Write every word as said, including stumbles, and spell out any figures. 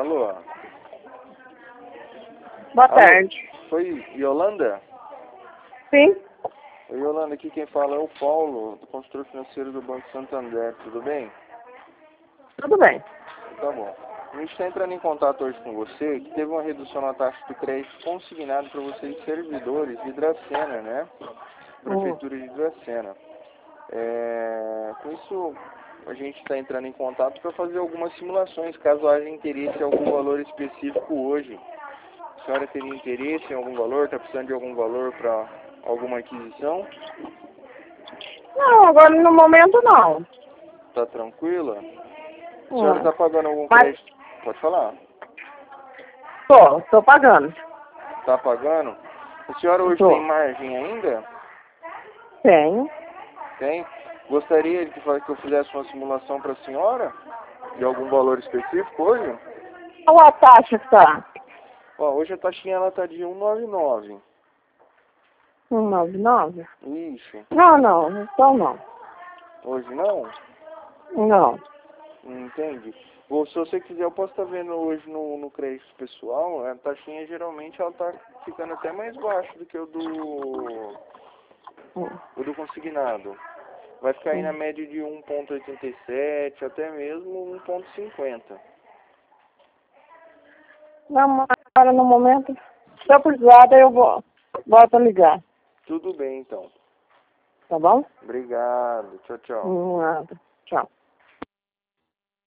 Alô? Boa Alô? tarde. Foi Yolanda? Sim, Oi, Yolanda, aqui quem fala é o Paulo, do consultor financeiro do Banco Santander, tudo bem? tudo bem. Tá bom. A gente está entrando em contato hoje com você, que teve uma redução na taxa de crédito consignado para vocês servidores de Dracena, né? Hum. Prefeitura de Dracena. É... Com isso, a gente está entrando em contato para fazer algumas simulações, caso haja interesse em algum valor específico hoje. A senhora teria interesse em algum valor? Está precisando de algum valor para alguma aquisição? Não, agora no momento não. Está tranquila? A senhora Hum. está pagando algum Mas crédito? Pode falar. tô, tô pagando. Está pagando? A senhora hoje Tô. tem margem ainda? Tenho. Tem? Gostaria de que fa- que eu fizesse uma simulação para a senhora? De algum valor específico hoje? Qual a taxa que tá? Ó, hoje a taxinha ela tá de cento e noventa e nove. um nove nove? Isso. Não, não, então não. Hoje não? Não. Não entende? Ou se você quiser, eu posso estar vendo hoje no, no crédito pessoal, a taxinha geralmente ela tá ficando até mais baixo do que o do, Hum. o do consignado. Vai ficar aí na Hum. média de um ponto oitenta e sete, até mesmo um ponto cinquenta. Não, mas agora no momento, se eu precisar, daí eu vou, volto a ligar. Tudo bem, então. Tá bom? Obrigado. Tchau, tchau. Nada. Tchau.